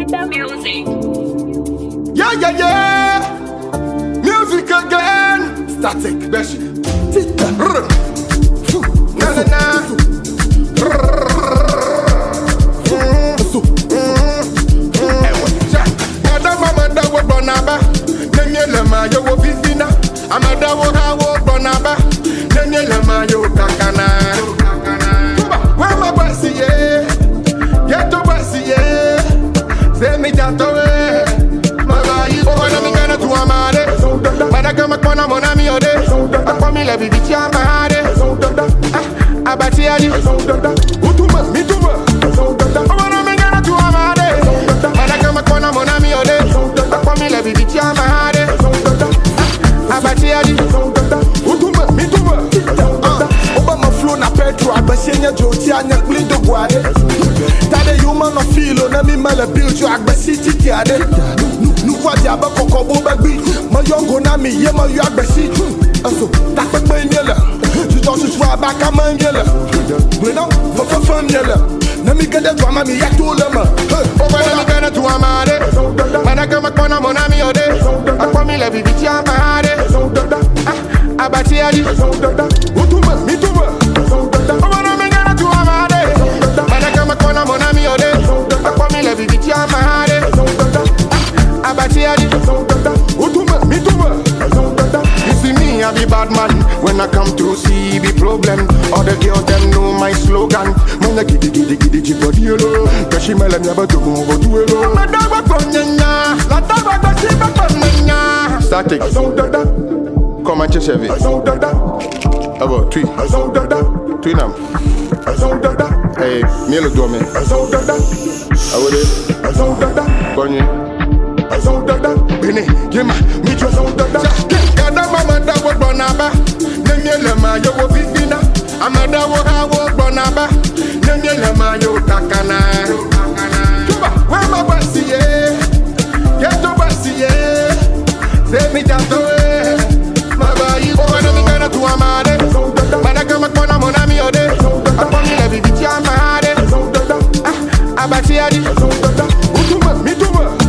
Music. Yeah, yeah, yeah. Music again. Static. Beshi. Tita. Na na na. Madam wo bonaba. Nenye lema yo wo fifina. Amada wo ha wo bonaba. Nenye lema yo kakana. Where my bossy yeah. Get to bossy yeah. Say me jatowe. Kona mona mi ode, akwa mi le bibi ti amahade. Abati ali, utuma, mituma. Owana mi gana tu amahade. Madaka kona mona mi ode, akwa mi le bibi ti amahade. Abati ali, utuma, mituma. Oba ma flow na petro, agbasienya joti anya klido guade. Tade human no feel, na mi mala build you agbasi titi ade. Nukwati abakoko bo bagbi. My young na me, yeah, my you agbesi. So that pepe nyela. Tu t'en sois back à main nyela. We know for fun nyela. Na mi gade to mami ya to lema. Over na gana to amade. Madaka makona mona mi ode. Akwa mi le bibi ti amade. Abati ali. Utuma, mituma. Over na mi gana to amade. Madaka makona mona mi ode. Akwa mi le bibi ti amade. Abati ali. Utuma, mituma. You see me, I be bad man. When I come to see the problem, all the girls them know my slogan. When I giddy chipodielo, kashi mela nyaba to go over duelo. La dagwa konyanya, la dagwa kashiba konyanya. Static. Come and chase it. About three. Three nam. Hey, mielo dome. Awode. Konye. Bene, yema, mi jo kada mama da wo bonaba. Nenye lema yo wo fifina. Amada wo ha wo bonaba. Nenye lema yo kakana. Tuba, where my bossy yeah. Get to bossy yeah. Say me jatowe. Mabayi wo na mi gana tu amade. Madaka makona mona mi ode. Akwa mi le bibi ti amade. Abati ali. Utuma, mituma.